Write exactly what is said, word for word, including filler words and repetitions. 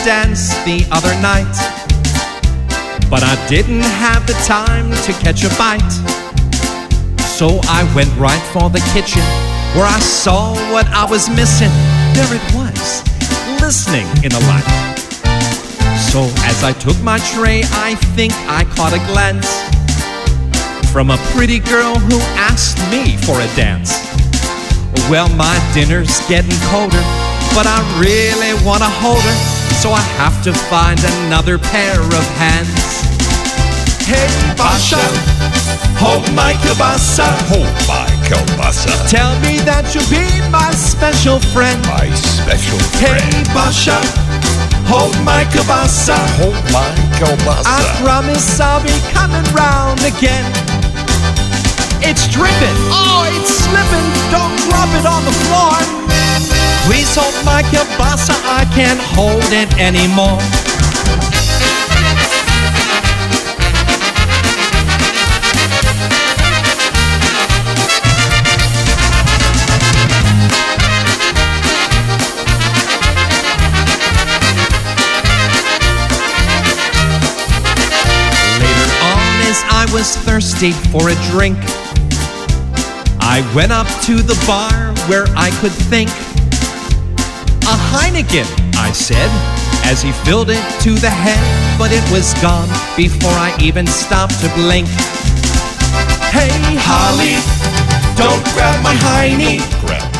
dance the other night, but I didn't have the time to catch a bite. So I went right for the kitchen, where I saw what I was missing. There it was, listening in the light. So as I took my tray, I think I caught a glance from a pretty girl who asked me for a dance. Well, my dinner's getting colder, but I really want to hold her, so I have to find another pair of hands. Hey, Basha, hold my kielbasa. Hold my kielbasa. Tell me that you'll be my special friend. My special Hey, friend. Basha, hold my kielbasa. Hold my kielbasa. I promise I'll be coming round again. It's dripping, oh, it's slipping. Don't drop it on the floor. Please hold my kielbasa, I can't hold it anymore. Later on, as I was thirsty for a drink, I went up to the bar where I could think. A Heineken, I said, as he filled it to the head, but it was gone before I even stopped to blink. Hey, Holly, don't grab my Heine. Grab